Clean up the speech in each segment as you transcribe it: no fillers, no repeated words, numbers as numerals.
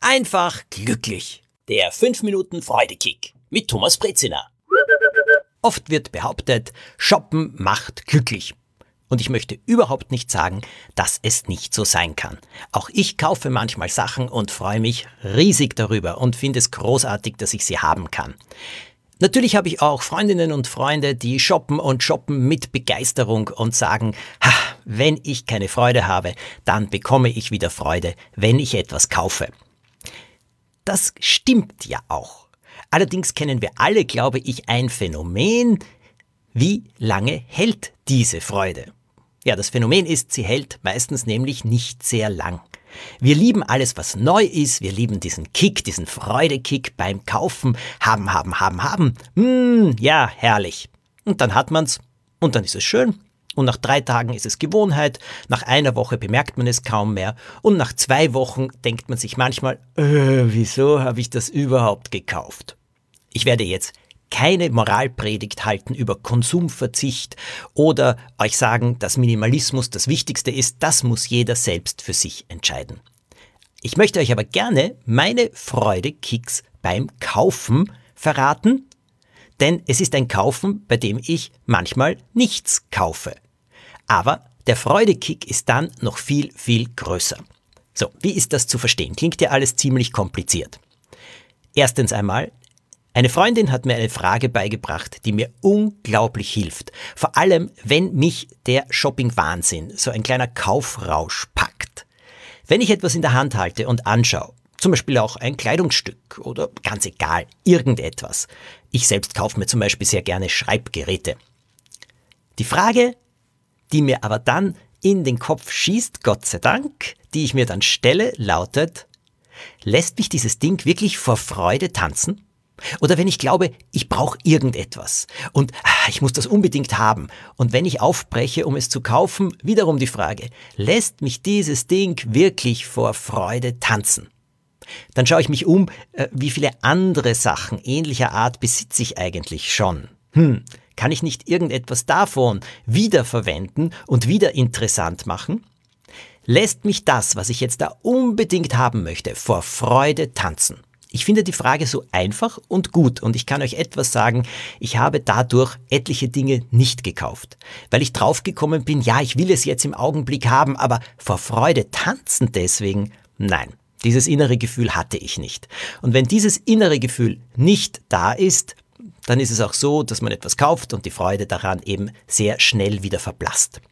Einfach glücklich. Der 5-Minuten-Freudekick mit Thomas Brezina. Oft wird behauptet, Shoppen macht glücklich. Und ich möchte überhaupt nicht sagen, dass es nicht so sein kann. Auch ich kaufe manchmal Sachen und freue mich riesig darüber und finde es großartig, dass ich sie haben kann. Natürlich habe ich auch Freundinnen und Freunde, die shoppen und shoppen mit Begeisterung und sagen, wenn ich keine Freude habe, dann bekomme ich wieder Freude, wenn ich etwas kaufe. Das stimmt ja auch. Allerdings kennen wir alle, glaube ich, ein Phänomen. Wie lange hält diese Freude? Ja, das Phänomen ist, sie hält meistens nämlich nicht sehr lang. Wir lieben alles, was neu ist. Wir lieben diesen Kick, diesen Freudekick beim Kaufen. Haben. Ja, herrlich. Und dann hat man's und dann ist es schön. Und nach 3 Tagen ist es Gewohnheit. Nach einer Woche bemerkt man es kaum mehr. Und nach 2 Wochen denkt man sich manchmal, wieso habe ich das überhaupt gekauft? Ich werde jetzt keine Moralpredigt halten über Konsumverzicht oder euch sagen, dass Minimalismus das Wichtigste ist. Das muss jeder selbst für sich entscheiden. Ich möchte euch aber gerne meine Freudekicks beim Kaufen verraten, denn es ist ein Kaufen, bei dem ich manchmal nichts kaufe. Aber der Freudekick ist dann noch viel, viel größer. So, wie ist das zu verstehen? Klingt ja alles ziemlich kompliziert. Erstens einmal, eine Freundin hat mir eine Frage beigebracht, die mir unglaublich hilft. Vor allem, wenn mich der Shopping-Wahnsinn, so ein kleiner Kaufrausch packt. Wenn ich etwas in der Hand halte und anschaue, zum Beispiel auch ein Kleidungsstück oder ganz egal, irgendetwas. Ich selbst kaufe mir zum Beispiel sehr gerne Schreibgeräte. Die Frage, die mir aber dann in den Kopf schießt, Gott sei Dank, die ich mir dann stelle, lautet, lässt mich dieses Ding wirklich vor Freude tanzen? Oder wenn ich glaube, ich brauche irgendetwas und ich muss das unbedingt haben. Und wenn ich aufbreche, um es zu kaufen, wiederum die Frage, lässt mich dieses Ding wirklich vor Freude tanzen? Dann schaue ich mich um, wie viele andere Sachen ähnlicher Art besitze ich eigentlich schon. Kann ich nicht irgendetwas davon wiederverwenden und wieder interessant machen? Lässt mich das, was ich jetzt da unbedingt haben möchte, vor Freude tanzen? Ich finde die Frage so einfach und gut und ich kann euch etwas sagen, ich habe dadurch etliche Dinge nicht gekauft, weil ich draufgekommen bin, ja, ich will es jetzt im Augenblick haben, aber vor Freude tanzen deswegen, nein, dieses innere Gefühl hatte ich nicht. Und wenn dieses innere Gefühl nicht da ist, dann ist es auch so, dass man etwas kauft und die Freude daran eben sehr schnell wieder verblasst.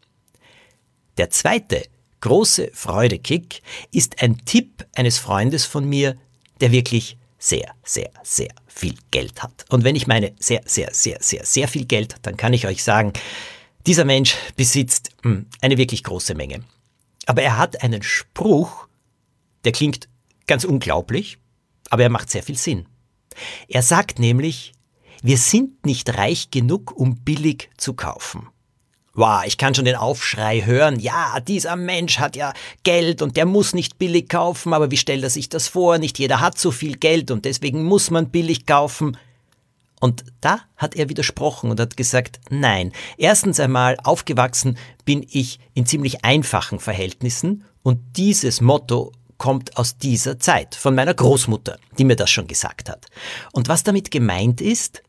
Der zweite große Freudekick ist ein Tipp eines Freundes von mir, der wirklich sehr, sehr, sehr viel Geld hat. Und wenn ich meine sehr, sehr, sehr, sehr, sehr viel Geld, dann kann ich euch sagen, dieser Mensch besitzt eine wirklich große Menge. Aber er hat einen Spruch, der klingt ganz unglaublich, aber er macht sehr viel Sinn. Er sagt nämlich, wir sind nicht reich genug, um billig zu kaufen. Wow, ich kann schon den Aufschrei hören. Ja, dieser Mensch hat ja Geld und der muss nicht billig kaufen, aber wie stellt er sich das vor? Nicht jeder hat so viel Geld und deswegen muss man billig kaufen. Und da hat er widersprochen und hat gesagt, nein, erstens einmal aufgewachsen bin ich in ziemlich einfachen Verhältnissen und dieses Motto kommt aus dieser Zeit, von meiner Großmutter, die mir das schon gesagt hat. Und was damit gemeint ist,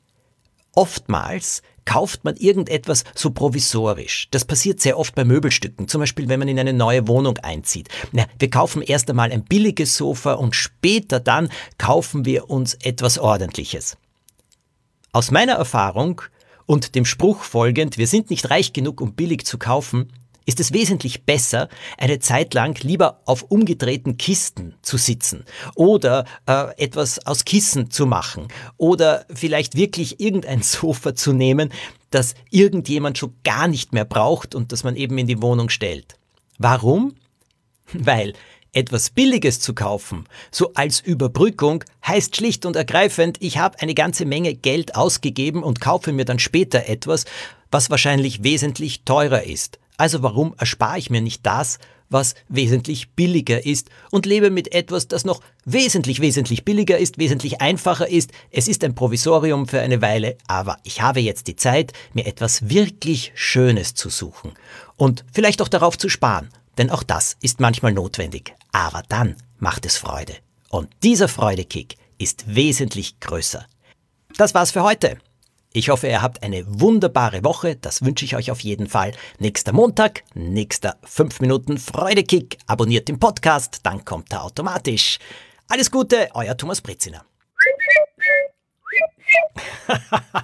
oftmals kauft man irgendetwas so provisorisch. Das passiert sehr oft bei Möbelstücken, zum Beispiel wenn man in eine neue Wohnung einzieht. Wir kaufen erst einmal ein billiges Sofa und später dann kaufen wir uns etwas Ordentliches. Aus meiner Erfahrung und dem Spruch folgend, wir sind nicht reich genug, um billig zu kaufen, ist es wesentlich besser, eine Zeit lang lieber auf umgedrehten Kisten zu sitzen oder etwas aus Kissen zu machen oder vielleicht wirklich irgendein Sofa zu nehmen, das irgendjemand schon gar nicht mehr braucht und das man eben in die Wohnung stellt. Warum? Weil etwas Billiges zu kaufen, so als Überbrückung, heißt schlicht und ergreifend, ich habe eine ganze Menge Geld ausgegeben und kaufe mir dann später etwas, was wahrscheinlich wesentlich teurer ist. Also warum erspare ich mir nicht das, was wesentlich billiger ist und lebe mit etwas, das noch wesentlich billiger ist, wesentlich einfacher ist. Es ist ein Provisorium für eine Weile, aber ich habe jetzt die Zeit, mir etwas wirklich Schönes zu suchen und vielleicht auch darauf zu sparen, denn auch das ist manchmal notwendig. Aber dann macht es Freude. Und dieser Freudekick ist wesentlich größer. Das war's für heute. Ich hoffe, ihr habt eine wunderbare Woche. Das wünsche ich euch auf jeden Fall. Nächster Montag, nächster 5 Minuten Freudekick. Abonniert den Podcast, dann kommt er automatisch. Alles Gute, euer Thomas Brezina.